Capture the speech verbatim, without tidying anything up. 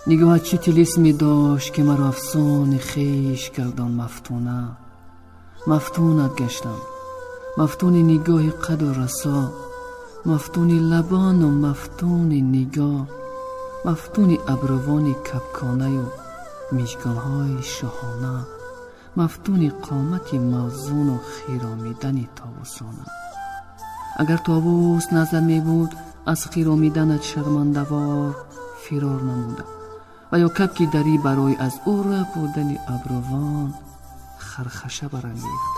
نگاه چه طلسمی داشت که مرا افسون خیش گردان مفتونه. مفتونت گشتم، مفتون نگاه قد و رسا، مفتون لبان و مفتون نگاه، مفتون ابروان کپکانه و میشگانهای شاهانه، مفتون قامت موزون و خیرامیدن تابوسانه. اگر تابوس نظر می بود از خیرامیدنت شرمنده‌وار فرار نموده و یا کپکی دری برای از او ربودن ابروان خرخشه برانگیخت.